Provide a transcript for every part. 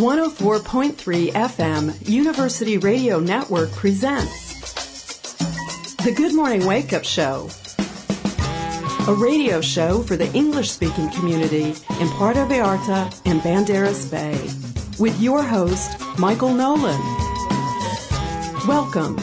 104.3 FM University Radio Network presents The Good Morning Wake Up Show, a radio show for the English-speaking community in Puerto Vallarta and Banderas Bay, with your host, Michael Nolan. Welcome.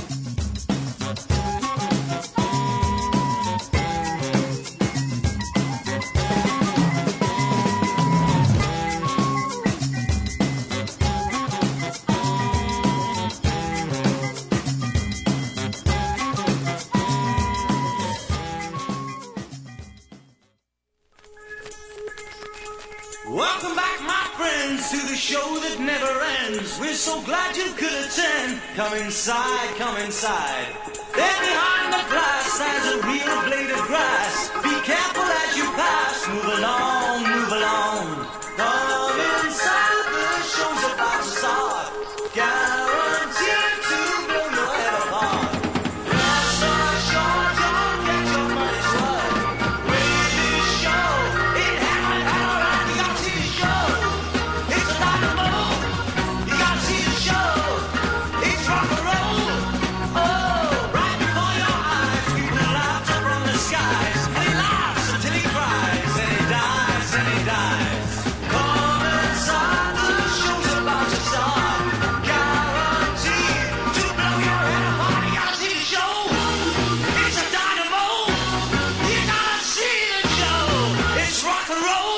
Welcome back, my friends, to the show that never ends. We're so glad you could attend. Come inside, come inside. There behind the glass stands a real blade of grass. Be careful as you pass. Move along, move along. Come inside, the show's about to start. Guaranteed to blow your head apart. Rest assured, you'll get your money's worth. With this show, it happened all right. You gotta see the show. It's a dynamo. You gotta see the show. It's rock and roll. Oh, right before your eyes, people laughter from the skies. And he laughs until he cries, and he dies, and he dies. Come inside, the show's about to start. Guaranteed to blow your head apart. You gotta see the show. It's a dynamo. You gotta see the show. It's rock and roll.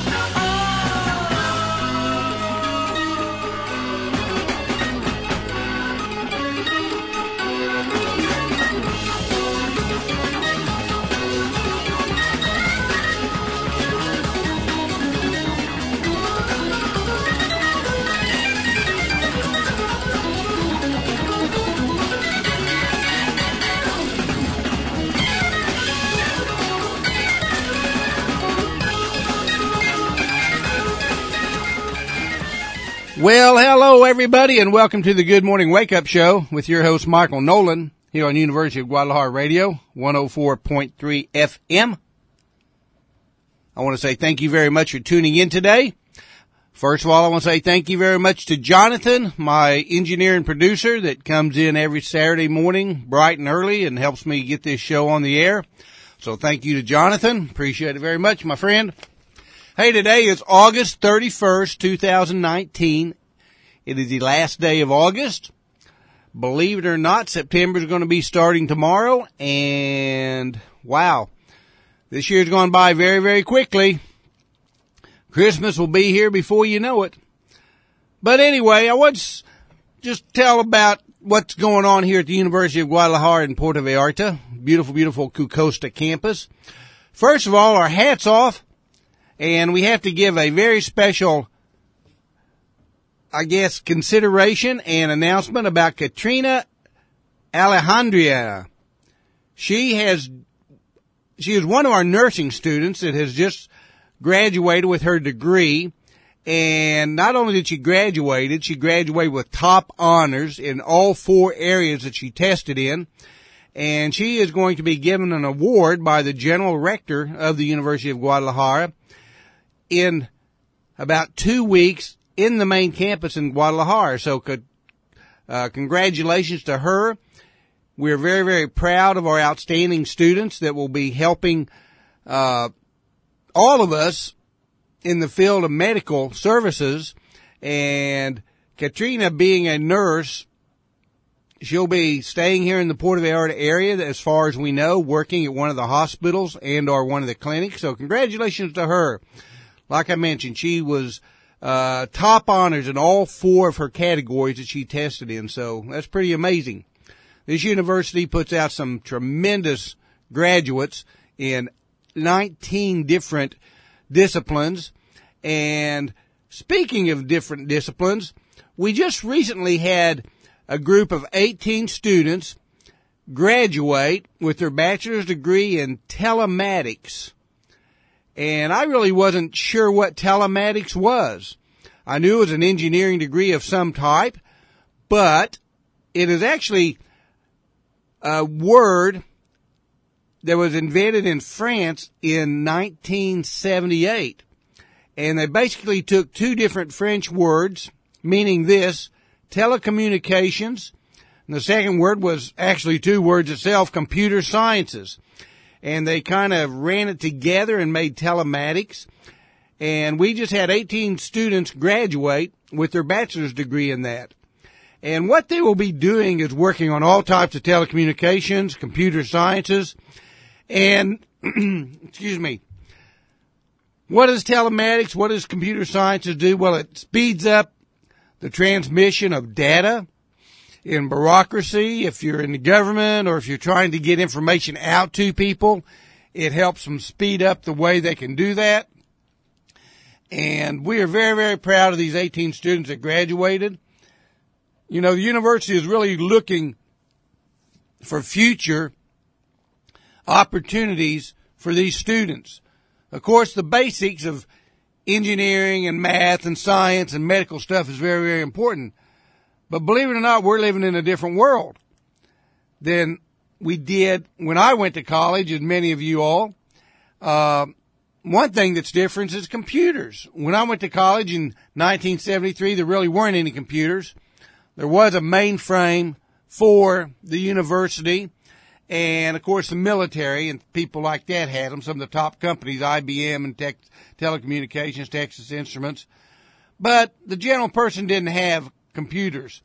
Well, hello everybody, and welcome to the Good Morning Wake Up Show with your host Michael Nolan here on University of Guadalajara Radio, 104.3 FM. I want to say thank you very much for tuning in today. First of all, I want to say thank you very much to Jonathan, my engineer and producer that comes in every Saturday morning bright and early and helps me get this show on the air. So thank you to Jonathan. Appreciate it very much, my friend. Hey, today is August 31st, 2019. It is the last day of August. Believe it or not, September is going to be starting tomorrow. And, wow, this year's gone by very, very quickly. Christmas will be here before you know it. But anyway, I want to just tell about what's going on here at the University of Guadalajara in Puerto Vallarta. Beautiful, beautiful Cucosta campus. First of all, our hats off. And we have to give a very special, I guess, consideration and announcement about Katrina Alejandria. She is one of our nursing students that has just graduated with her degree. And not only did she graduate with top honors in all four areas that she tested in. And she is going to be given an award by the general rector of the University of Guadalajara in about 2 weeks in the main campus in Guadalajara. So congratulations to her. We're very, very proud of our outstanding students that will be helping all of us in the field of medical services. And Katrina, being a nurse, she'll be staying here in the Puerto Vallarta area, as far as we know, working at one of the hospitals and or one of the clinics. So congratulations to her. Like I mentioned, she was top honors in all four of her categories that she tested in, so that's pretty amazing. This university puts out some tremendous graduates in 19 different disciplines. And speaking of different disciplines, we just recently had a group of 18 students graduate with their bachelor's degree in telematics. And I really wasn't sure what telematics was. I knew it was an engineering degree of some type, but it is actually a word that was invented in France in 1978. And they basically took two different French words, meaning this: telecommunications. And the second word was actually two words itself, computer sciences. And they kind of ran it together and made telematics. And we just had 18 students graduate with their bachelor's degree in that. And what they will be doing is working on all types of telecommunications, computer sciences, and, excuse me, what is telematics? What does computer sciences do? Well, it speeds up the transmission of data in bureaucracy. If you're in the government or if you're trying to get information out to people, it helps them speed up the way they can do that. And we are very, very proud of these 18 students that graduated. You know, the university is really looking for future opportunities for these students. Of course, the basics of engineering and math and science and medical stuff is very, very important. But believe it or not, we're living in a different world than we did when I went to college, and many of you all. One thing that's different is computers. When I went to college in 1973, there really weren't any computers. There was a mainframe for the university, and of course the military and people like that had them. Some of the top companies, IBM and Telecommunications, Texas Instruments. But the general person didn't have computers.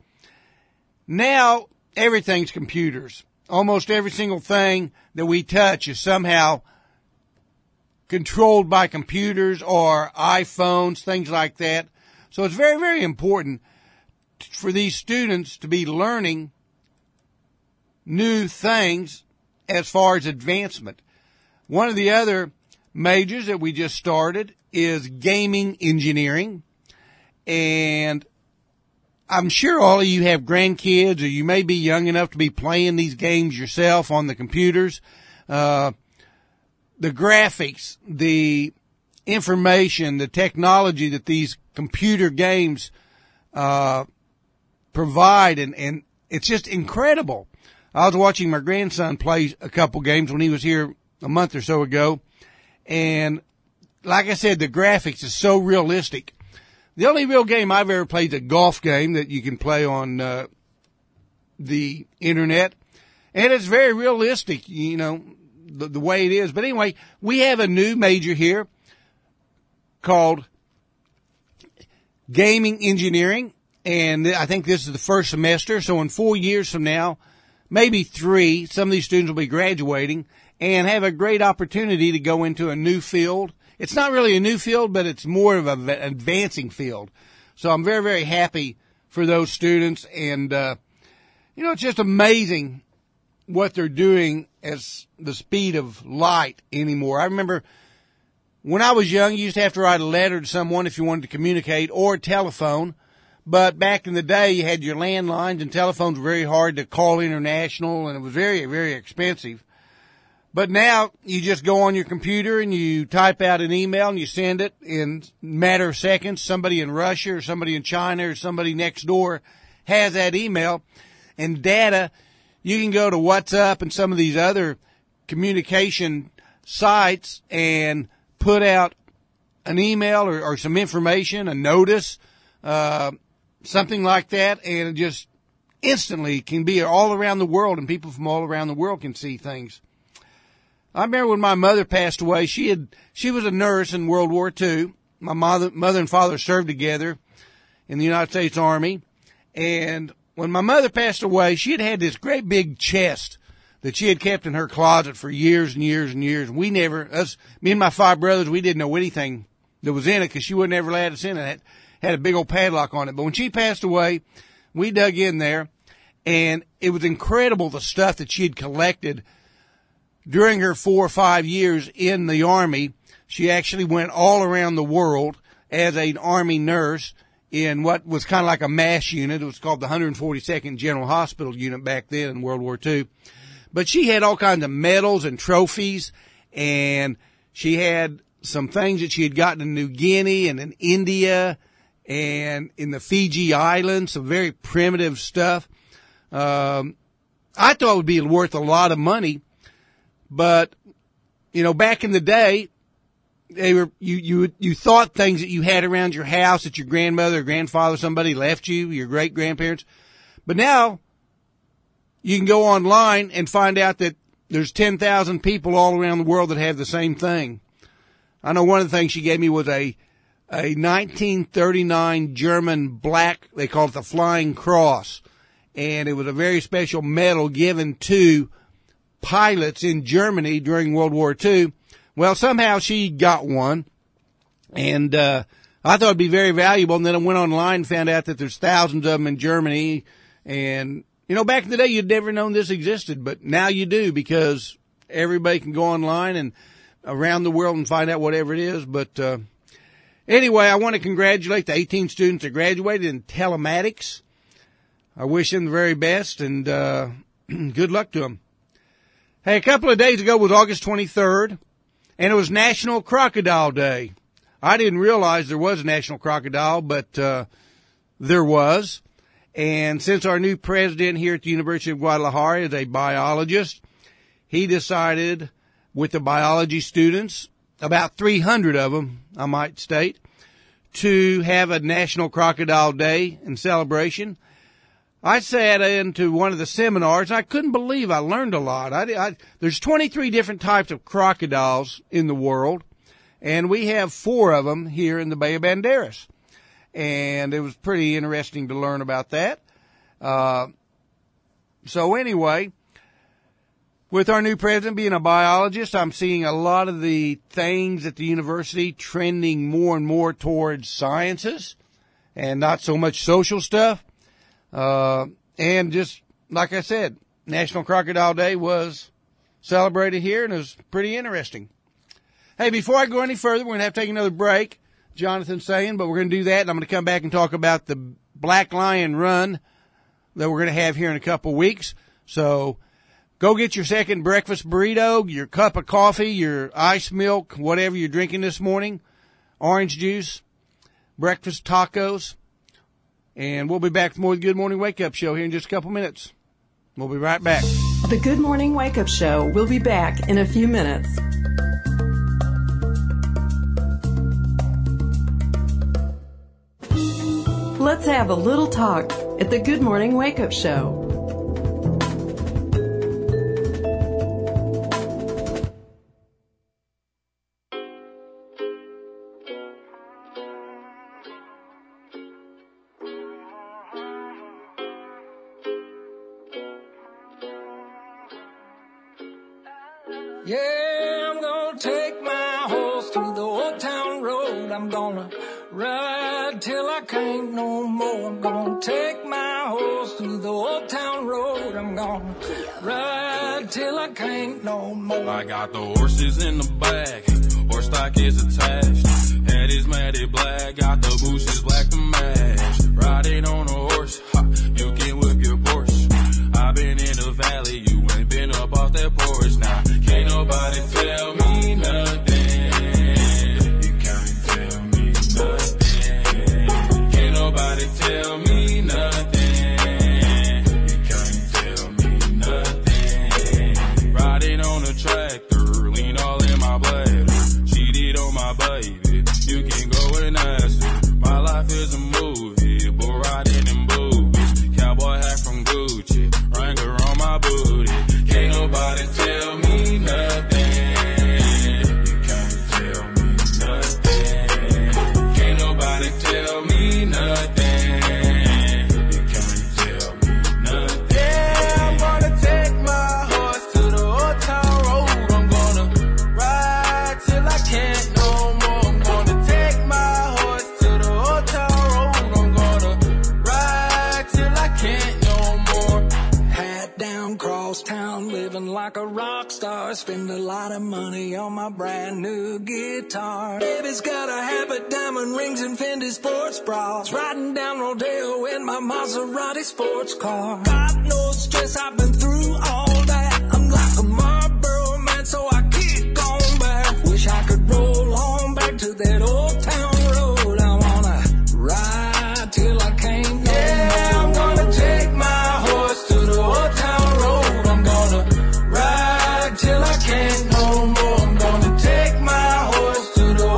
Now everything's computers. Almost every single thing that we touch is somehow controlled by computers or iPhones, things like that. So it's very, very important for these students to be learning new things as far as advancement. One of the other majors that we just started is gaming engineering. And I'm sure all of you have grandkids, or you may be young enough to be playing these games yourself on the computers. The graphics, the information, the technology that these computer games provide, and it's just incredible. I was watching my grandson play a couple games when he was here a month or so ago, and like I said, the graphics is so realistic. The only real game I've ever played is a golf game that you can play on the internet, and it's very realistic, you know, the way it is. But anyway, we have a new major here called gaming engineering, and I think this is the first semester. So in 4 years from now, maybe 3, some of these students will be graduating and have a great opportunity to go into a new field. It's not really a new field, but it's more of an advancing field. So I'm very, very happy for those students. And, you know, it's just amazing what they're doing as the speed of light anymore. I remember when I was young, you used to have to write a letter to someone if you wanted to communicate, or telephone. But back in the day, you had your landlines, and telephones were very hard to call international, and it was very, very expensive. But now you just go on your computer and you type out an email and you send it in a matter of seconds. Somebody in Russia or somebody in China or somebody next door has that email and data. You can go to WhatsApp and some of these other communication sites and put out an email or some information, a notice, something like that, and it just instantly can be all around the world, and people from all around the world can see things. I remember when my mother passed away, she was a nurse in World War II. My mother and father served together in the United States Army. And when my mother passed away, she had this great big chest that she had kept in her closet for years and years and years. We never, me and my 5 brothers, we didn't know anything that was in it because she wouldn't ever let us in it. It had a big old padlock on it. But when she passed away, we dug in there, and it was incredible the stuff that she had collected during her 4 or 5 years in the Army. She actually went all around the world as an Army nurse in what was kind of like a MASH unit. It was called the 142nd General Hospital Unit back then in World War II. But she had all kinds of medals and trophies, and she had some things that she had gotten in New Guinea and in India and in the Fiji Islands, some very primitive stuff. I thought it would be worth a lot of money. But, you know, back in the day, you thought things that you had around your house that your grandmother or grandfather, somebody left you, your great grandparents. But now you can go online and find out that there's 10,000 people all around the world that have the same thing. I know one of the things she gave me was a 1939 German black, they call it the Flying Cross. And it was a very special medal given to pilots in Germany during World War II. Well, somehow she got one. And I thought it'd be very valuable. And then I went online and found out that there's thousands of them in Germany. And, you know, back in the day, you'd never known this existed. But now you do, because everybody can go online and around the world and find out whatever it is. But anyway, I want to congratulate the 18 students that graduated in telematics. I wish them the very best, and good luck to them. Hey, a couple of days ago was August 23rd, and it was National Crocodile Day. I didn't realize there was a National Crocodile, but there was. And since our new president here at the University of Guadalajara is a biologist, he decided with the biology students, about 300 of them, I might state, to have a National Crocodile Day in celebration. I sat into one of the seminars, and I couldn't believe I learned a lot. There's 23 different types of crocodiles in the world, and we have 4 of them here in the Bay of Banderas. And it was pretty interesting to learn about that. So anyway, with our new president being a biologist, I'm seeing a lot of the things at the university trending more and more towards sciences and not so much social stuff. And just, like I said, National Crocodile Day was celebrated here, and it was pretty interesting. Hey, before I go any further, we're going to have to take another break, Jonathan's saying, but we're going to do that, and I'm going to come back and talk about the Black Lion Run that we're going to have here in a couple weeks. So go get your second breakfast burrito, your cup of coffee, your ice milk, whatever you're drinking this morning, orange juice, breakfast tacos. And we'll be back with more of the Good Morning Wake Up Show here in just a couple minutes. We'll be right back. The Good Morning Wake Up Show will be back in a few minutes. Let's have a little talk at the Good Morning Wake Up Show. Yeah, I'm gonna take my horse through the old town road. I'm gonna ride till I can't no more. I'm gonna take my horse through the old town road. I'm gonna ride till I can't no more. I got the horses in the back, horse stock is attached. Head is matted black, got the bushes black to match. Riding on a horse, ha, you can whip your Porsche. I've been in the valley, you ain't been up off that porch. Now, can't nobody tell me nothing. You can't tell me nothing. Can't nobody tell me nothing. You can't tell me nothing. Riding on a tractor, lean all in my bladder. Cheated on my baby, you can go and ask her. My life is a movie, but riding in boobies. Cowboy hat from Gucci, Wrangler on my booty. Can't nobody tell me nothing. You can't tell me nothing. Can't nobody tell me nothing. You can't tell me nothing. Yeah, I'm gonna take my horse to the old town road. I'm gonna ride till I can't no more. I'm gonna take my horse to the old town road. I'm gonna ride till I can't no more. Hat down, cross town, living like a rock star. Spend a lot of money on my brand new guitar. Baby's got a habit, diamond rings and Fendi sports bras. Riding down Rodeo in my Maserati sports car. Got no stress, I've been through all that. I'm like a Marlboro man, so I keep going back. Wish I could roll on back to that old town road. I wanna ride till I can't no Yeah, I'm gonna take my horse to the old town road. I'm gonna ride till I can't no more. I'm gonna take my horse to the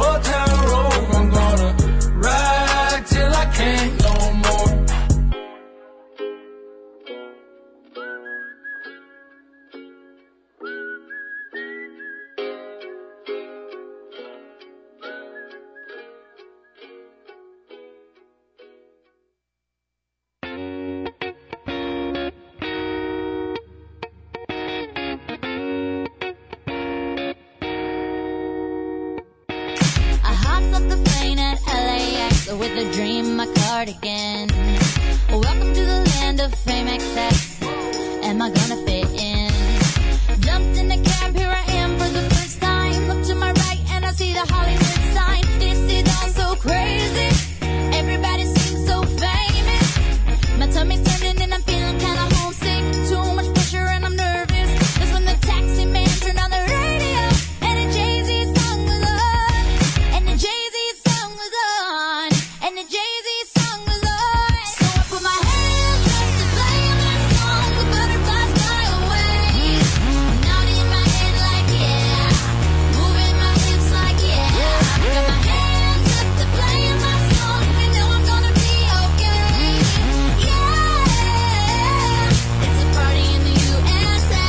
dress with a dream, my cardigan. Welcome to the land of fame excess. Am I gonna fit in? Jumped in the cab, here I am for the first time. Look to my right and I see the Hollywood sign. This is all so crazy. Everybody seems so famous. My tummy's turning and I'm feeling kinda homesick. Too much pressure and I'm nervous. That's when the taxi man turned on the radio and the Jay-Z song was on. And the Jay-Z song was on. And the Jay-Z song was on. So I put my hands up to play my song. The butterflies fly away. Nodding in my head like yeah. Moving my hips like yeah. I got my hands up to play my song. You know I'm gonna be okay. Yeah. It's a party in the USA.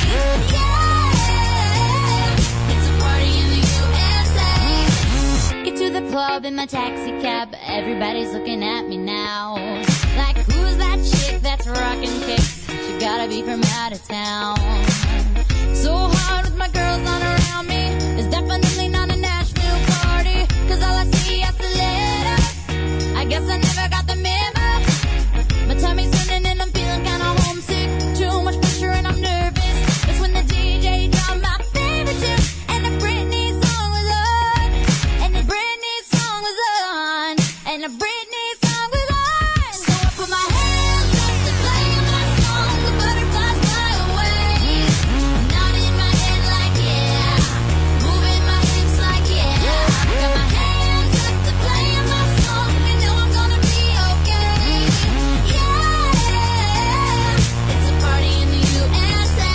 Yeah. It's a party in the USA. Get to the club in my taxi cab. Everybody's looking at me now. Like, who's that chick that's rocking kicks? She gotta be from out of town. So hard with my girls on around me. It's definitely not a Nashville party. Cause all I see is stilettos. I guess I never got the memo. My tummy's turning and I'm feeling kinda homesick. Too much pressure and I'm nervous. That's when the DJ dropped my favorite tune. And the Britney song was on. And the Britney song was on. And the Britney song was on. So I put my hands up to play my song. The butterflies fly away. Nodding in my head like yeah. Moving my hips like yeah. I got my hands up to play my song. You know I'm gonna be okay. Yeah. It's a party in the USA.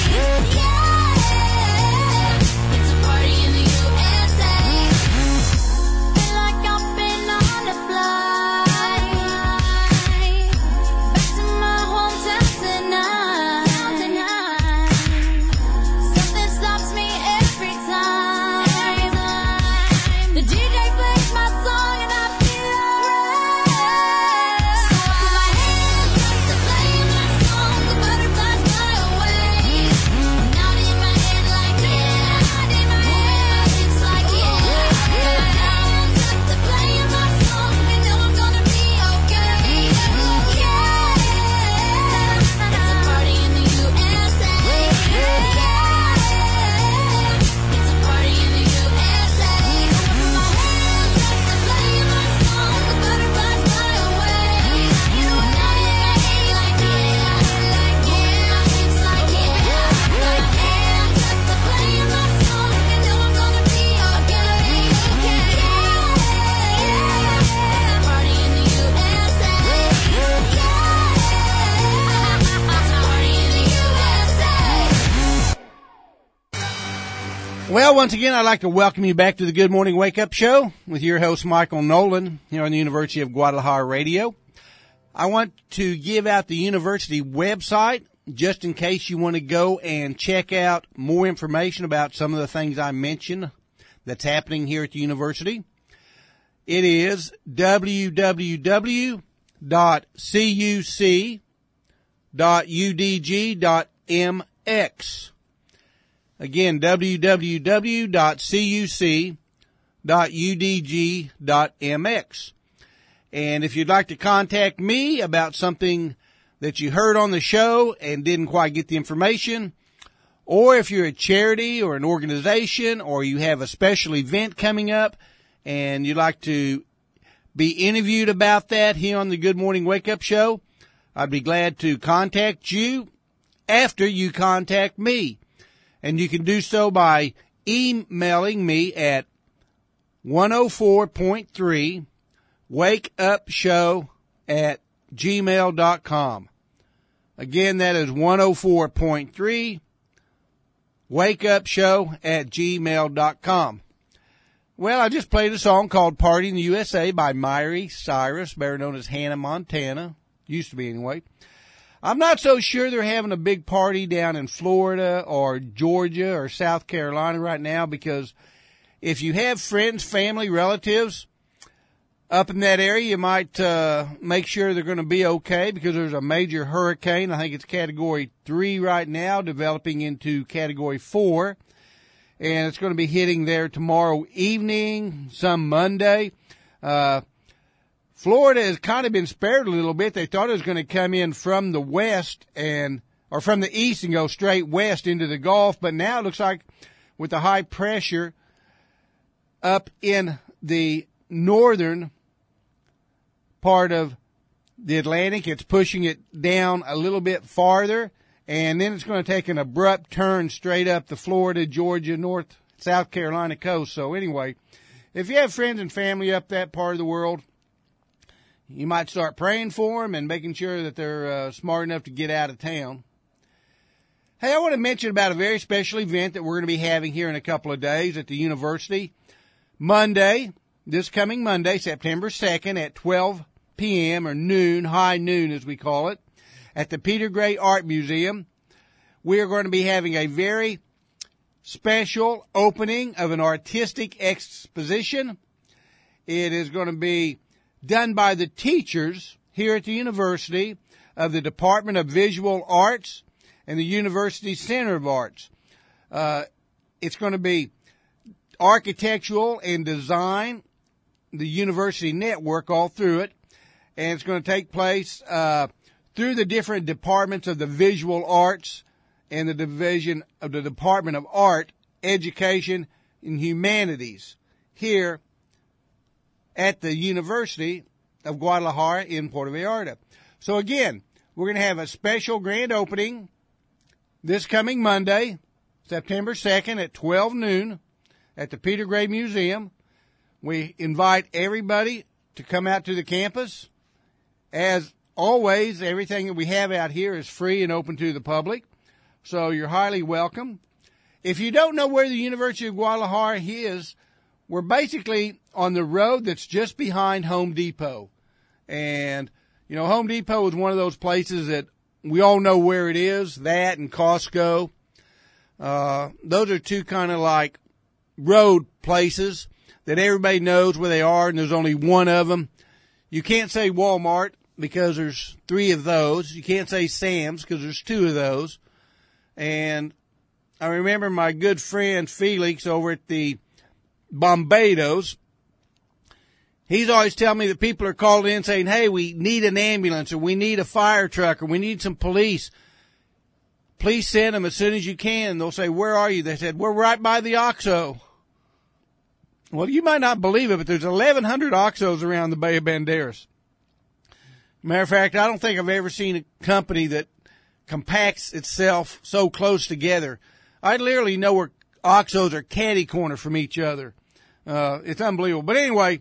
Yeah. It's a party in the USA. Feel like I've been on a flight back to my hometown tonight. Something stops me every time. The DJ plays my song and I feel alright. So I put my hands up to play my song. The butterflies fly away. Nodding in my head like yeah. Moving my hips like yeah. I got my hands up to play my song. You know I'm gonna be okay. Yeah. It's a party in the USA. Yeah. It's a party in the USA. I put my hands up to play my song. The butterflies fly away. Nodding in my head like yeah. Moving my hips like yeah. I got my hands up to play my song. You know I'm gonna be okay. Yeah. It's a party in the USA. Yeah. It's a party in the USA. Well, once again, I'd like to welcome you back to the Good Morning Wake Up Show with your host, Michael Nolan, here on the University of Guadalajara Radio. I want to give out the university website just in case you want to go and check out more information about some of the things I mentioned that's happening here at the university. It is www.cuc.udg.mx. Again, www.cuc.udg.mx. And if you'd like to contact me about something that you heard on the show and didn't quite get the information, or if you're a charity or an organization or you have a special event coming up and you'd like to be interviewed about that here on the Good Morning Wake Up Show, I'd be glad to contact you after you contact me. And you can do so by emailing me at 104.3 wakeupshow@gmail.com. Again, that is 104.3 wakeupshow@gmail.com. Well, I just played a song called Party in the USA by Miley Cyrus, better known as Hannah Montana. Used to be anyway. I'm not so sure they're having a big party down in Florida or Georgia or South Carolina right now, because if you have friends, family, relatives up in that area, you might make sure they're going to be okay, because there's a major hurricane. I think it's Category 3 right now, developing into Category 4. And it's going to be hitting there tomorrow evening, some Monday. Florida has kind of been spared a little bit. They thought it was going to come in from the west or from the east and go straight west into the Gulf, but now it looks like with the high pressure up in the northern part of the Atlantic, it's pushing it down a little bit farther, and then it's going to take an abrupt turn straight up the Florida, Georgia, South Carolina coast. So anyway, if you have friends and family up that part of the world, you might start praying for them and making sure that they're smart enough to get out of town. Hey, I want to mention about a very special event that we're going to be having here in a couple of days at the university. This coming Monday, September 2nd at 12 p.m. or noon, high noon as we call it, at the Peter Gray Art Museum. We are going to be having a very special opening of an artistic exposition. It is going to be done by the teachers here at the university of the Department of Visual Arts and the University Center of Arts. It's going to be architectural and design, the university network all through it, and it's going to take place through the different departments of the visual arts and the division of the Department of Art, Education, and Humanities here at the University of Guadalajara in Puerto Vallarta. So again, we're going to have a special grand opening this coming Monday, September 2nd at 12 noon at the Peter Gray Museum. We invite everybody to come out to the campus. As always, everything that we have out here is free and open to the public, so you're highly welcome. If you don't know where the University of Guadalajara is, we're basically on the road that's just behind Home Depot. And, you know, Home Depot is one of those places that we all know where it is, that and Costco. Those are two kind of like road places that everybody knows where they are, and there's only one of them. You can't say Walmart because there's 3 of those. You can't say Sam's because there's 2 of those. And I remember my good friend Felix over at the Bombados. He's always telling me that people are calling in saying, hey, we need an ambulance, or we need a fire truck, or we need some police. Please send them as soon as you can. They'll say, where are you? They said, we're right by the OXXO. Well, you might not believe it, but there's 1,100 OXXOs around the Bay of Banderas. Matter of fact, I don't think I've ever seen a company that compacts itself so close together. I literally know where OXXOs are catty corner from each other. It's unbelievable. But anyway,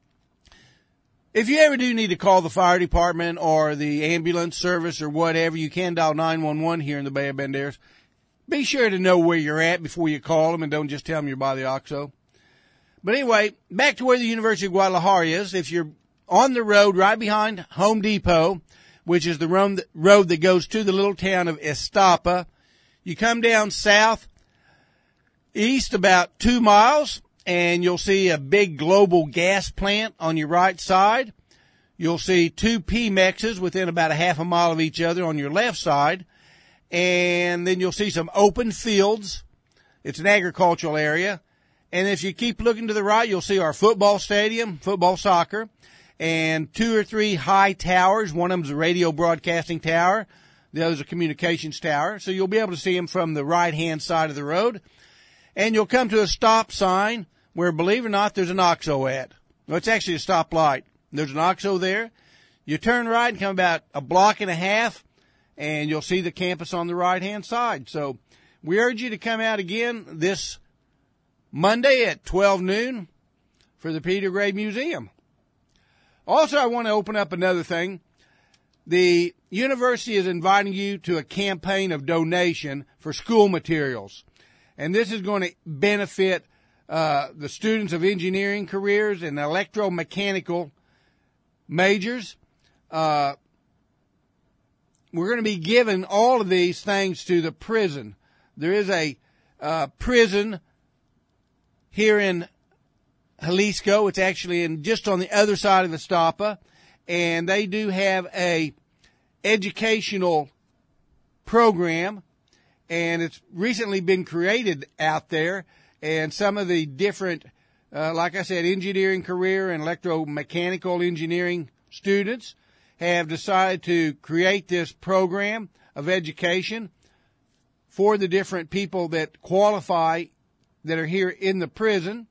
if you ever do need to call the fire department or the ambulance service or whatever, you can dial 911 here in the Bay of Banderas. Be sure to know where you're at before you call them, and don't just tell them you're by the OXXO. But anyway, back to where the University of Guadalajara is. If you're on the road right behind Home Depot, which is the road that goes to the little town of Estapa, you come down south, east about 2 miles, and you'll see a big global gas plant on your right side. You'll see 2 Pemexes within about a half a mile of each other on your left side. And then you'll see some open fields. It's an agricultural area. And if you keep looking to the right, you'll see our football stadium, football soccer, and 2 or 3 high towers. One of them's a radio broadcasting tower. The other's a communications tower. So you'll be able to see them from the right-hand side of the road. And you'll come to a stop sign where, believe it or not, there's an OXXO at. Well, it's actually a stoplight. There's an OXXO there. You turn right and come about a block and a half, and you'll see the campus on the right-hand side. So we urge you to come out again this Monday at 12 noon for the Peter Gray Museum. Also, I want to open up another thing. The university is inviting you to a campaign of donation for school materials. And this is going to benefit the students of engineering careers and electromechanical majors. We're going to be giving all of these things to the prison. There is a prison here in Jalisco. It's actually just on the other side of Estapa, and they do have a educational program, and it's recently been created out there, and some of the different like I said, engineering career and electromechanical engineering students have decided to create this program of education for the different people that qualify that are here in the prison.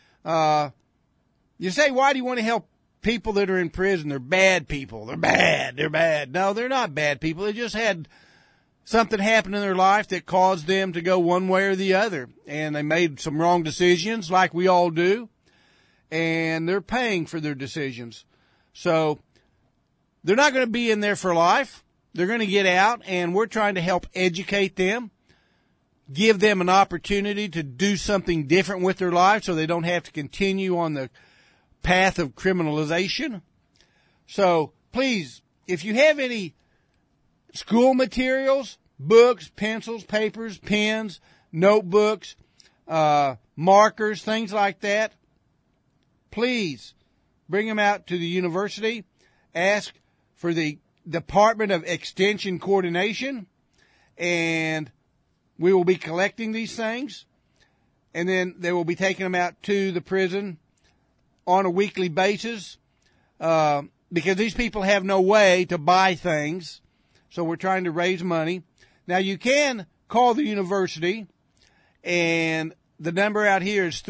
You say, why do you want to help people that are in prison? They're bad people. They're bad. No, they're not bad people. They just had something happen in their life that caused them to go one way or the other. And they made some wrong decisions like we all do. And they're paying for their decisions. So they're not going to be in there for life. They're going to get out, and we're trying to help educate them, give them an opportunity to do something different with their life so they don't have to continue on the path of criminalization. So please, if you have any school materials, books, pencils, papers, pens, notebooks, markers, things like that, please bring them out to the university. Ask for the Department of Extension Coordination, and we will be collecting these things, and then they will be taking them out to the prison on a weekly basis, because these people have no way to buy things, so we're trying to raise money. Now, you can call the university, and the number out here is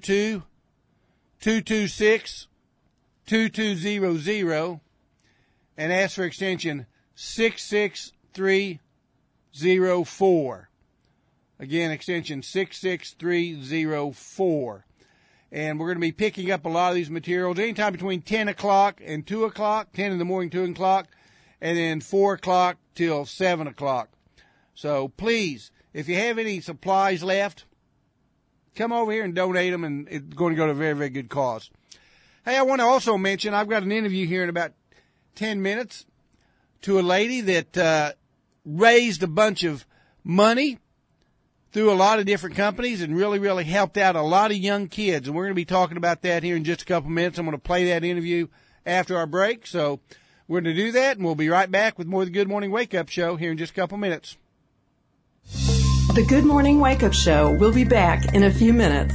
322-226-2200, and ask for extension 66304. Again, extension 66304. And we're going to be picking up a lot of these materials anytime between 10 o'clock and 2 o'clock, 10 in the morning, 2 o'clock, and then 4 o'clock till 7 o'clock. So please, if you have any supplies left, come over here and donate them, and it's going to go to a very, very good cause. Hey, I want to also mention I've got an interview here in about 10 minutes to a lady that raised a bunch of money through a lot of different companies and really, really helped out a lot of young kids. And we're going to be talking about that here in just a couple minutes. I'm going to play that interview after our break. So we're going to do that, and we'll be right back with more of the Good Morning Wake Up Show here in just a couple minutes. The Good Morning Wake Up Show will be back in a few minutes.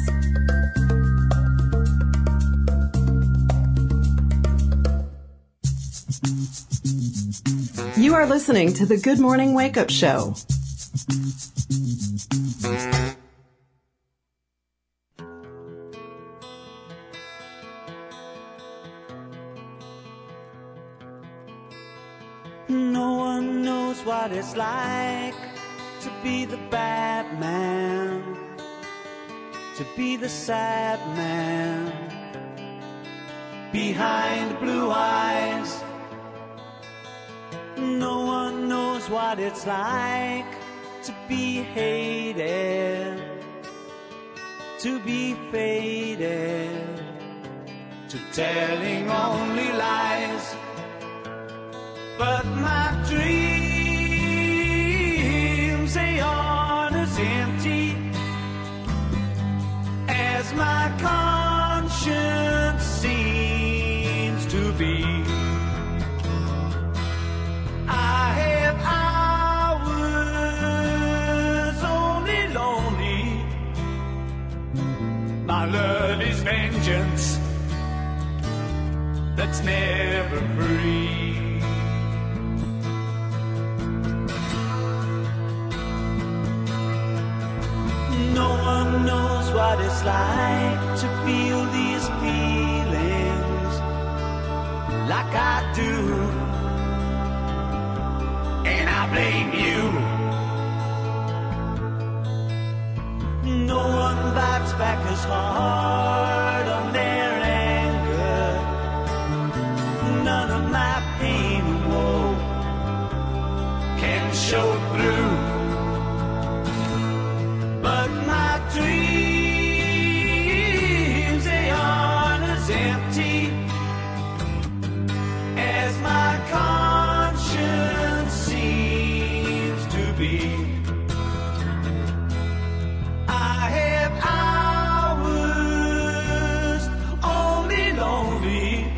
You are listening to the Good Morning Wake Up Show. No one knows what it's like to be the bad man, to be the sad man behind blue eyes. No one knows what it's like to be hated, to be faded, to telling only lies. But my dreams, they aren't as empty as my conscience seems to be. I have hours only lonely. My love is vengeance that's never free. No one knows what it's like to feel these feelings like I do. And I blame you. No one bites back as hard on their anger. None of my pain and woe can show through. But my dreams, they aren't as empty as my conscience seems to be. I have hours only lonely.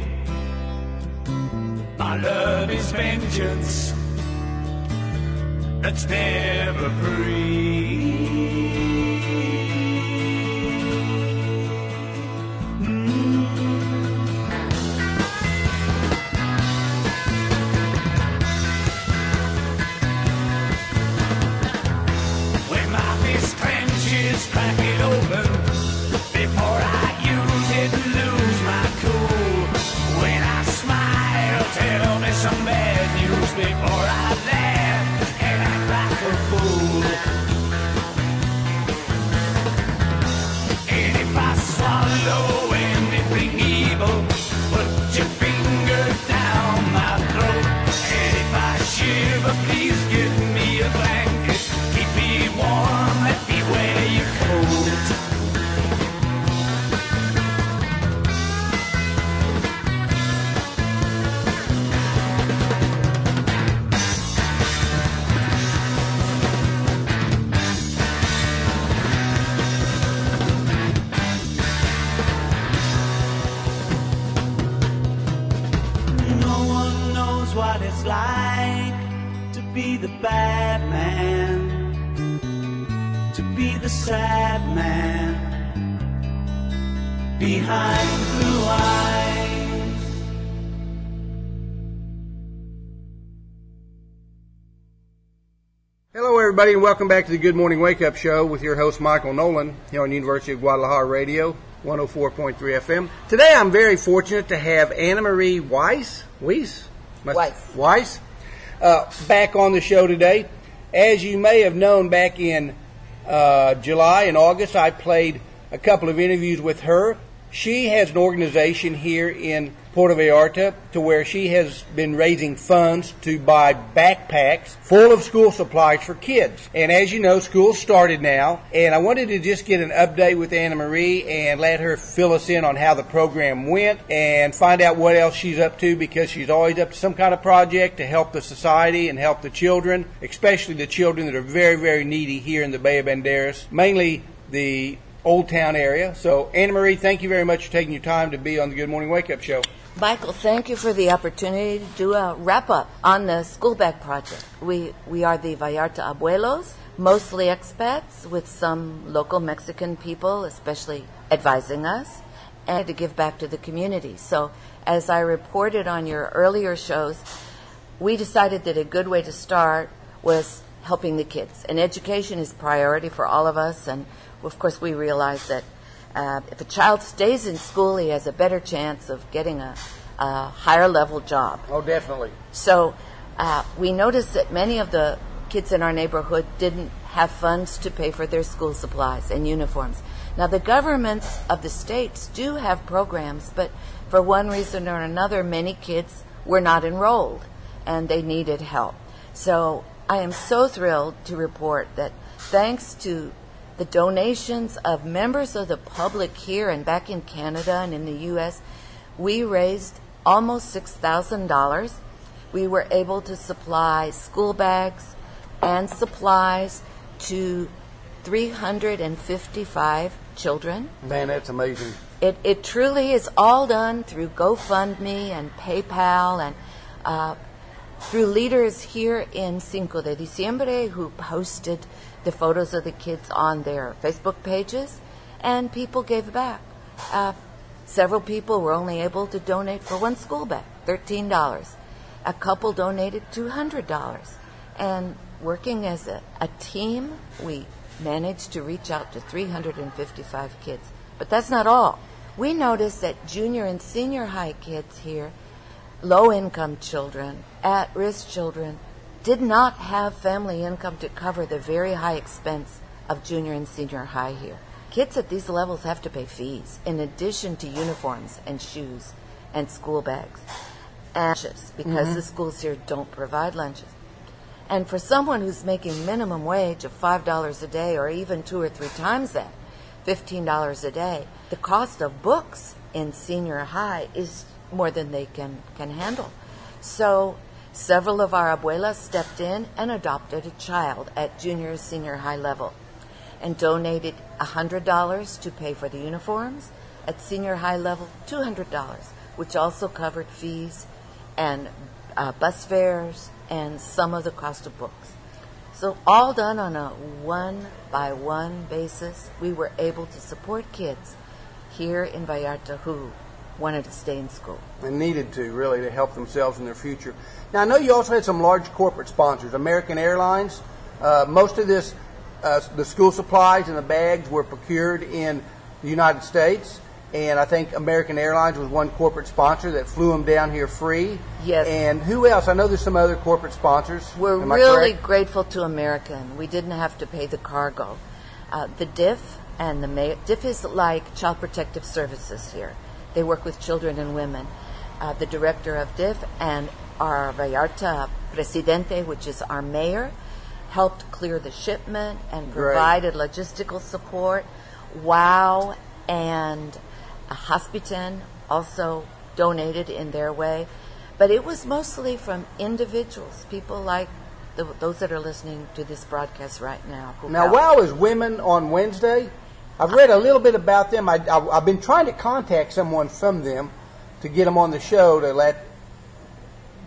My love is vengeance that's never free. what it's like to be the bad man, to be the sad man behind blue eyes. Hello, everybody, and welcome back to the Good Morning Wake Up Show with your host, Michael Nolan, here on University of Guadalajara Radio, 104.3 FM. Today, I'm very fortunate to have Anna Marie Weiss back on the show today. As you may have known, back in July and August, I played a couple of interviews with her. She has an organization here in Puerto Vallarta to where she has been raising funds to buy backpacks full of school supplies for kids. And as you know, school started now, and I wanted to just get an update with Anna Marie and let her fill us in on how the program went and find out what else she's up to, because she's always up to some kind of project to help the society and help the children, especially the children that are very, very needy here in the Bay of Banderas, mainly the Old Town area. So, Anna Marie, thank you very much for taking your time to be on the Good Morning Wake Up Show. Michael, thank you for the opportunity to do a wrap-up on the school bag project. We are the Vallarta Abuelos, mostly expats, with some local Mexican people, especially advising us, and to give back to the community. So, as I reported on your earlier shows, we decided that a good way to start was helping the kids. And education is priority for all of us, and of course we realize that if a child stays in school, he has a better chance of getting a higher level job. Oh, definitely. So we noticed that many of the kids in our neighborhood didn't have funds to pay for their school supplies and uniforms. Now, the governments of the states do have programs, but for one reason or another, many kids were not enrolled, and they needed help. So I am so thrilled to report that thanks to the donations of members of the public here and back in Canada and in the U.S., we raised almost $6,000. We were able to supply school bags and supplies to 355 children. Man, that's amazing. It truly is all done through GoFundMe and PayPal and through leaders here in Cinco de Diciembre who posted the photos of the kids on their Facebook pages, and people gave back. Several people were only able to donate for one school bag, $13. A couple donated $200. And working as a team, we managed to reach out to 355 kids. But that's not all. We noticed that junior and senior high kids here, low-income children, at-risk children, did not have family income to cover the very high expense of junior and senior high here. Kids at these levels have to pay fees in addition to uniforms and shoes and school bags and lunches, because the schools here don't provide lunches. And for someone who's making minimum wage of $5 a day, or even 2 or 3 times that, $15 a day, the cost of books in senior high is more than they can handle. So several of our abuelas stepped in and adopted a child at junior, senior high level and donated $100 to pay for the uniforms. At senior high level, $200, which also covered fees and bus fares and some of the cost of books. So all done on a one-by-one basis, we were able to support kids here in Vallarta who wanted to stay in school. And needed to, really, to help themselves in their future. Now, I know you also had some large corporate sponsors. American Airlines, most of this, the school supplies and the bags were procured in the United States. And I think American Airlines was one corporate sponsor that flew them down here free. Yes. And who else? I know there's some other corporate sponsors. We're really grateful to American. We didn't have to pay the cargo. The DIF and the mayor. DIF is like Child Protective Services here. They work with children and women. The director of DIF and our Vallarta Presidente, which is our mayor, helped clear the shipment and provided logistical support. WOW and Hospitan also donated in their way. But it was mostly from individuals, people like those that are listening to this broadcast right now. Now, WOW is Women on Wednesday. I've read a little bit about them. I've been trying to contact someone from them to get them on the show to let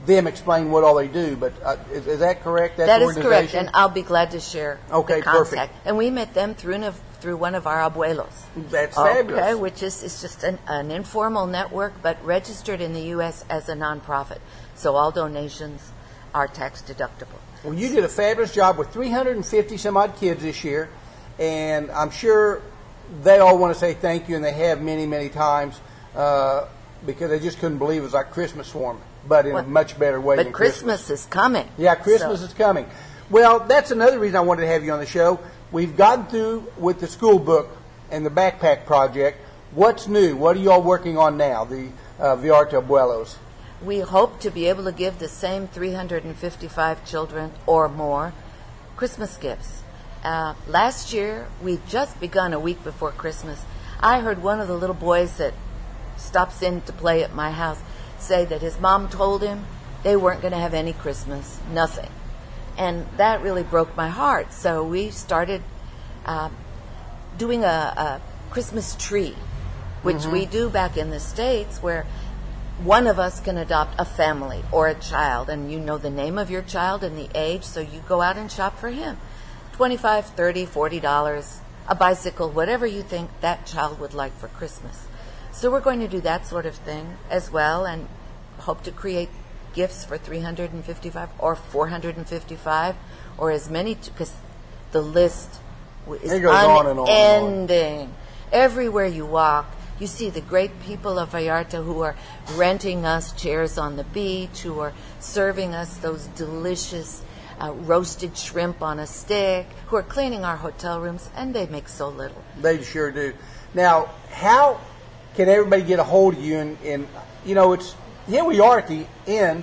them explain what all they do. But is that correct? That's That the is correct, organization? and I'll be glad to share Okay, the contact. perfect. And we met them through one of our abuelos. That's fabulous. Okay, which is just an informal network, but registered in the U.S. as a nonprofit. So all donations are tax deductible. Well, you did a fabulous job with 350 some odd kids this year, and I'm sure they all want to say thank you, and they have many, many times, because they just couldn't believe it was like Christmas for them, but in a much better way than But Christmas is coming. Yeah, Christmas is coming. Well, that's another reason I wanted to have you on the show. We've gotten through with the school book and the backpack project. What's new? What are you all working on now, the Vallarta Abuelos? We hope to be able to give the same 355 children or more Christmas gifts. Last year, we'd just begun a week before Christmas. I heard one of the little boys that stops in to play at my house say that his mom told him they weren't going to have any Christmas, nothing. And that really broke my heart. So we started doing a Christmas tree, which we do back in the States, where one of us can adopt a family or a child, and you know the name of your child and the age, so you go out and shop for him. $25, $30, $40, a bicycle, whatever you think that child would like for Christmas. So we're going to do that sort of thing as well, and hope to create gifts for 355 or 455 or as many, because the list is It goes on and on and on. unending. Everywhere you walk, you see the great people of Vallarta who are renting us chairs on the beach, who are serving us those delicious roasted shrimp on a stick, who are cleaning our hotel rooms, and they make so little. They sure do. Now, how can everybody get a hold of you? And you know, here we are at the end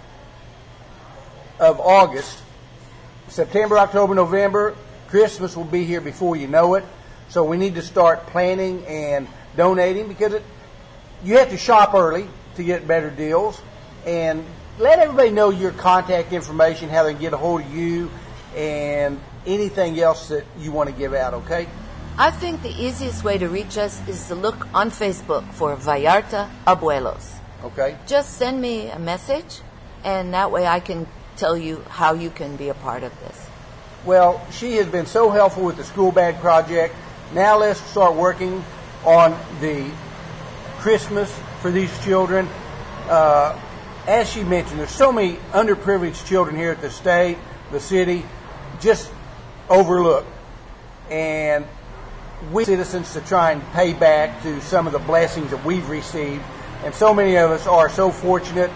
of August. September, October, November, Christmas will be here before you know it. So we need to start planning and donating, because you have to shop early to get better deals. And let everybody know your contact information, how they can get a hold of you, and anything else that you want to give out, okay? I think the easiest way to reach us is to look on Facebook for Vallarta Abuelos. Okay. Just send me a message, and that way I can tell you how you can be a part of this. Well, she has been so helpful with the school bag project. Now let's start working on the Christmas for these children. As she mentioned, there's so many underprivileged children here at the state, the city, just overlooked. And we citizens to try and pay back to some of the blessings that we've received. And so many of us are so fortunate.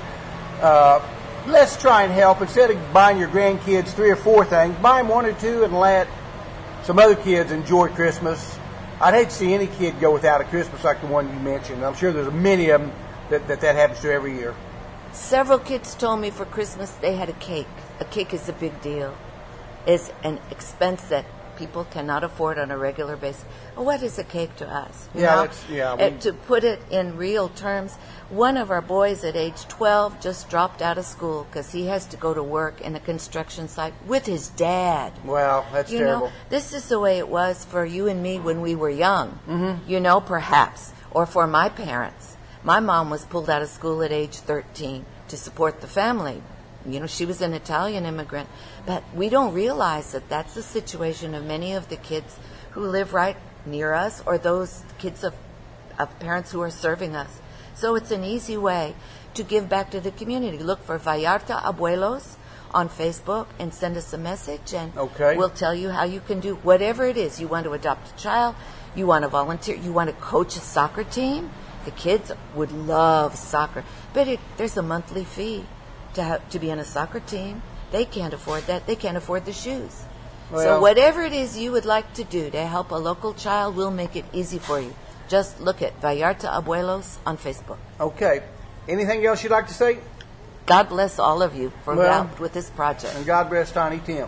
Let's try and help. Instead of buying your grandkids 3 or 4 things, buy them 1 or 2 and let some other kids enjoy Christmas. I'd hate to see any kid go without a Christmas like the one you mentioned. I'm sure there's many of them that happens to every year. Several kids told me for Christmas they had a cake. A cake is a big deal. It's an expense that people cannot afford on a regular basis. Well, what is a cake to us? You know? To put it in real terms, one of our boys at age 12 just dropped out of school because he has to go to work in a construction site with his dad. Wow, that's terrible. Know, this is the way it was for you and me when we were young, you know, perhaps. Or for my parents. My mom was pulled out of school at age 13 to support the family. You know, she was an Italian immigrant. But we don't realize that that's the situation of many of the kids who live right near us, or those kids of parents who are serving us. So it's an easy way to give back to the community. Look for Vallarta Abuelos on Facebook and send us a message, and we'll tell you how you can do whatever it is. You want to adopt a child, you want to volunteer, you want to coach a soccer team. The kids would love soccer, but there's a monthly fee to be on a soccer team. They can't afford that. They can't afford the shoes. Well, so whatever it is you would like to do to help a local child, we'll make it easy for you. Just look at Vallarta Abuelos on Facebook. Okay. Anything else you'd like to say? God bless all of you for help with this project. And God bless Tiny Tim.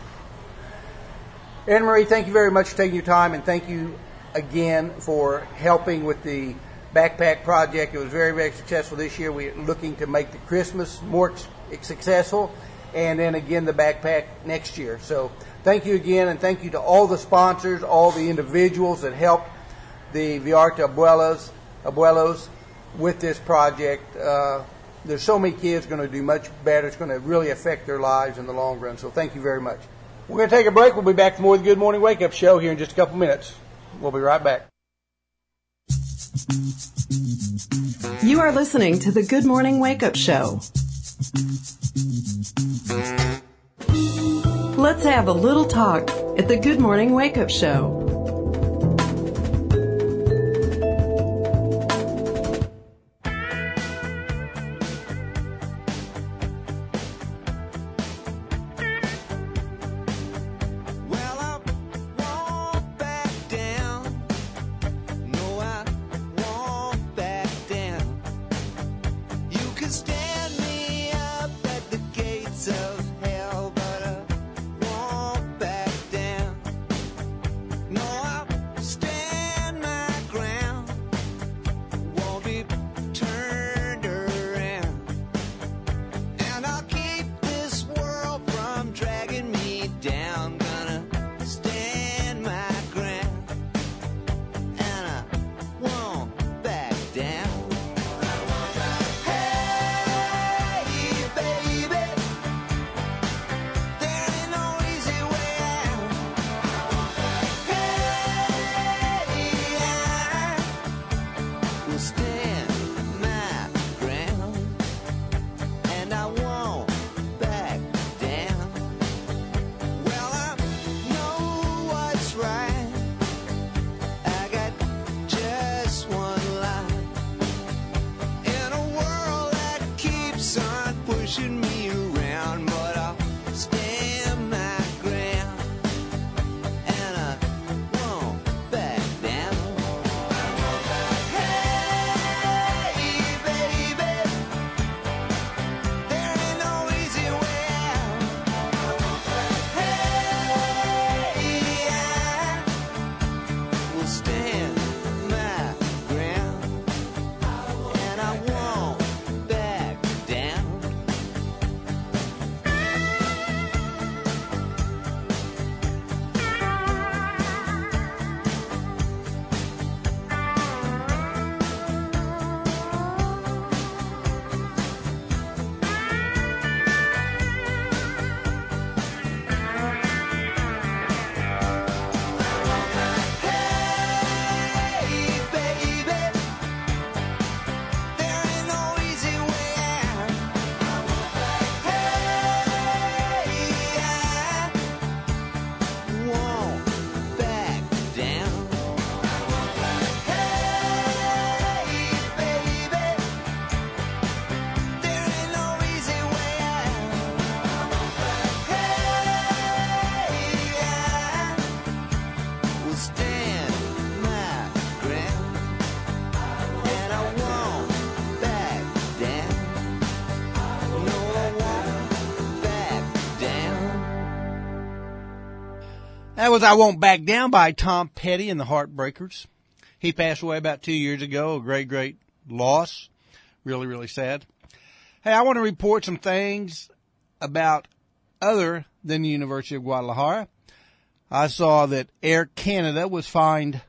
Anna Marie, thank you very much for taking your time, and thank you again for helping with the backpack project. It was very, very successful this year. We're looking to make the Christmas more successful, and then again the backpack next year. So thank you again, and thank you to all the sponsors, all the individuals that helped the Vallarta Abuelos with this project. there's so many kids going to do much better. It's going to really affect their lives in the long run. So thank you very much. We're going to take a break. We'll be back for more of the Good Morning Wake Up Show here in just a couple minutes. We'll be right back. You are listening to the Good Morning Wake Up Show. Let's have a little talk at the Good Morning Wake Up Show. That was I Won't Back Down by Tom Petty and the Heartbreakers. He passed away about 2 years ago. A great, great loss. Really, really sad. Hey, I want to report some things about other than the University of Guadalajara. I saw that Air Canada was fined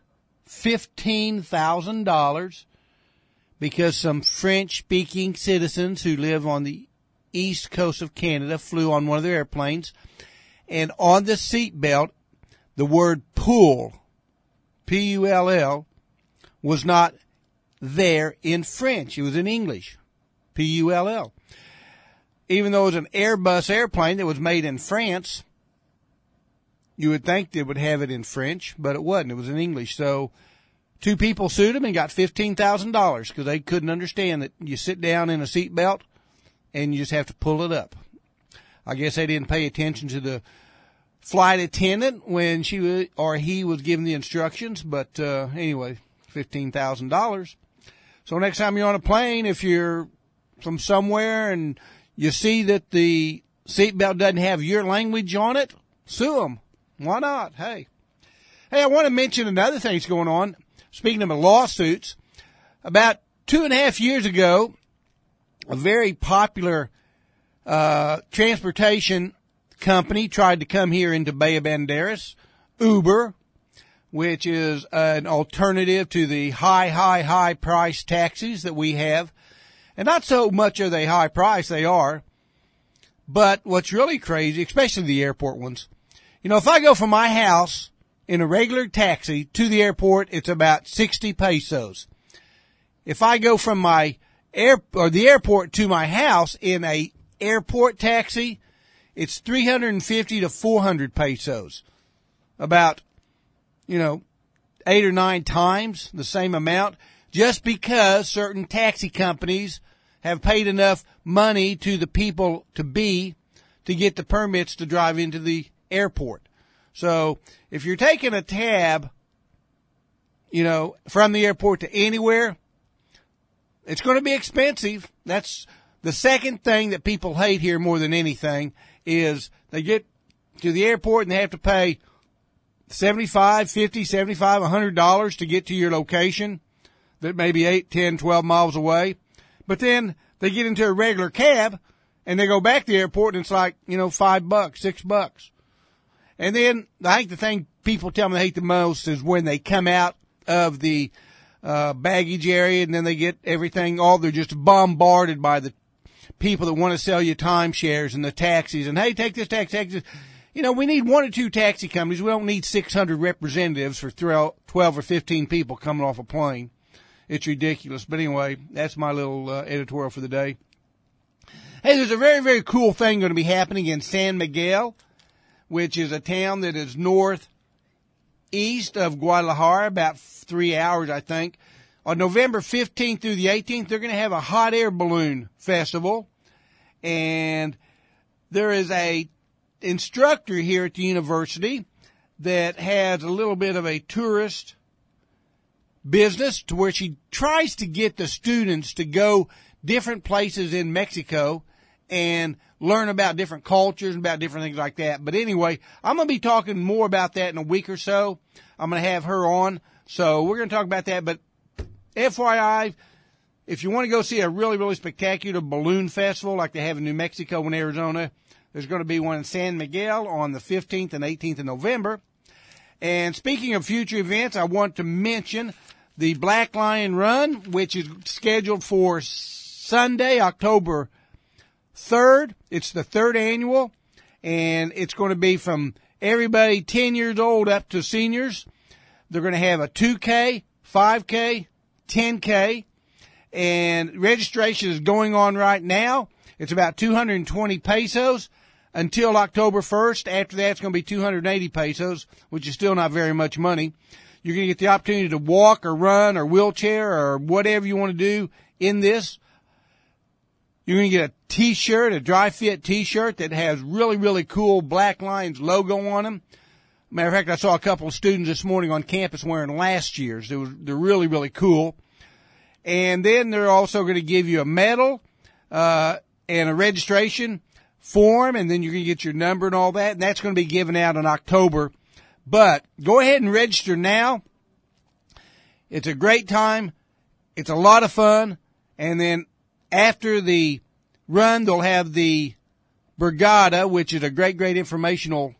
$15,000 because some French-speaking citizens who live on the east coast of Canada flew on one of their airplanes, and on the seat belt, the word pool, P-U-L-L, was not there in French. It was in English, P-U-L-L. Even though it was an Airbus airplane that was made in France, you would think they would have it in French, but it wasn't. It was in English. So 2 people sued them and got $15,000 because they couldn't understand that you sit down in a seat belt and you just have to pull it up. I guess they didn't pay attention to the flight attendant when she or he was giving the instructions, but anyway, $15,000. So next time you're on a plane, if you're from somewhere and you see that the seatbelt doesn't have your language on it, sue them. Why not? Hey, I want to mention another thing that's going on. Speaking of lawsuits, about 2.5 years ago, a very popular transportation company tried to come here into Bay of Banderas, Uber, which is an alternative to the high price taxis that we have. And not so much are they high price, they are. But what's really crazy, especially the airport ones, you know, if I go from my house in a regular taxi to the airport, it's about 60 pesos. If I go from the airport to my house in a airport taxi, it's 350 to 400 pesos. About, 8 or 9 times the same amount, just because certain taxi companies have paid enough money to the people to get the permits to drive into the airport. So if you're taking a tab, from the airport to anywhere, it's going to be expensive. That's the second thing that people hate here more than anything, is they get to the airport and they have to pay $75, $50, $75, $100 to get to your location that may be 8, 10, 12 miles away. But then they get into a regular cab and they go back to the airport and it's like, $5, $6. And then I think the thing people tell me they hate the most is when they come out of the baggage area and then they get everything, they're just bombarded by the people that want to sell you timeshares and the taxis and, hey, take this taxi, take this. We need 1 or 2 taxi companies. We don't need 600 representatives for 12 or 15 people coming off a plane. It's ridiculous. But anyway, that's my little editorial for the day. Hey, there's a very, very cool thing going to be happening in San Miguel, which is a town that is northeast of Guadalajara, about 3 hours, I think. On November 15th through the 18th, they're going to have a hot air balloon festival. And there is a instructor here at the university that has a little bit of a tourist business to where she tries to get the students to go different places in Mexico and learn about different cultures and about different things like that. But anyway, I'm going to be talking more about that in a week or so. I'm going to have her on. So we're going to talk about that. But FYI, if you want to go see a really, really spectacular balloon festival like they have in New Mexico and Arizona, there's going to be one in San Miguel on the 15th and 18th of November. And speaking of future events, I want to mention the Black Lion Run, which is scheduled for Sunday, October 3rd. It's the 3rd annual, and it's going to be from everybody 10 years old up to seniors. They're going to have a 2K, 5K, 10K, and registration is going on right now. It's about 220 pesos until October 1st. After that, it's going to be 280 pesos, which is still not very much money. You're going to get the opportunity to walk or run or wheelchair or whatever you want to do in this. You're going to get a T-shirt, a dry fit T-shirt that has really, really cool Black Lions logo on them. Matter of fact, I saw a couple of students this morning on campus wearing last year's. They're really, really cool. And then they're also going to give you a medal and a registration form, and then you're going to get your number and all that, and that's going to be given out in October. But go ahead and register now. It's a great time. It's a lot of fun. And then after the run, they'll have the Brigada, which is a great, great informational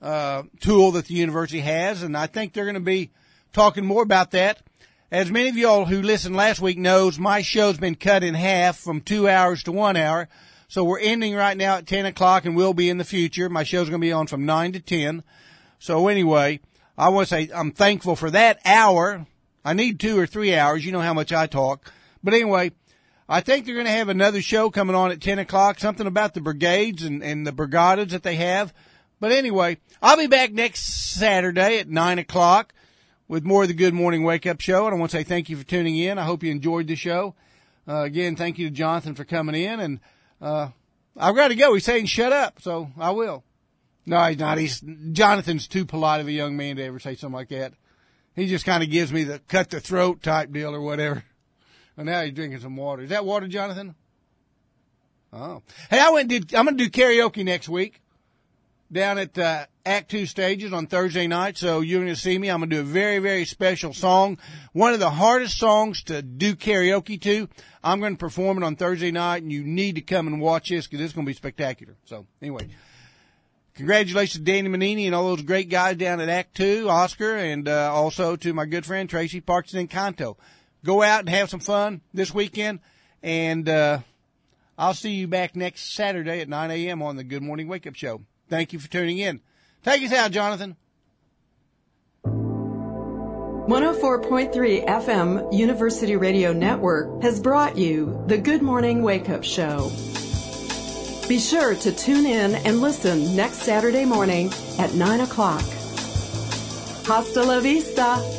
tool that the university has, and I think they're going to be talking more about that. As many of y'all who listened last week knows, my show's been cut in half from 2 hours to 1 hour. So we're ending right now at 10 o'clock and will be in the future. My show's going to be on from 9 to 10. So anyway, I want to say I'm thankful for that hour. I need 2 or 3 hours. You know how much I talk. But anyway, I think they're going to have another show coming on at 10 o'clock, something about the brigades and the brigadas that they have. But anyway, I'll be back next Saturday at 9 o'clock with more of the Good Morning Wake Up Show. And I want to say thank you for tuning in. I hope you enjoyed the show. Again, thank you to Jonathan for coming in. And I've got to go. He's saying shut up, so I will. No, he's not. Jonathan's too polite of a young man to ever say something like that. He just kind of gives me the cut the throat type deal or whatever. And now he's drinking some water. Is that water, Jonathan? Oh. Hey, I'm going to do karaoke next week down at Act 2 Stages on Thursday night. So you're going to see me. I'm going to do a very, very special song. One of the hardest songs to do karaoke to. I'm going to perform it on Thursday night, and you need to come and watch this because it's going to be spectacular. So anyway, congratulations to Danny Manini and all those great guys down at Act 2, Oscar, and also to my good friend Tracy Parkinson Encanto. Go out and have some fun this weekend. And I'll see you back next Saturday at 9 a.m. on the Good Morning Wake Up Show. Thank you for tuning in. Take us out, Jonathan. 104.3 FM University Radio Network has brought you the Good Morning Wake Up Show. Be sure to tune in and listen next Saturday morning at 9 o'clock. Hasta la vista.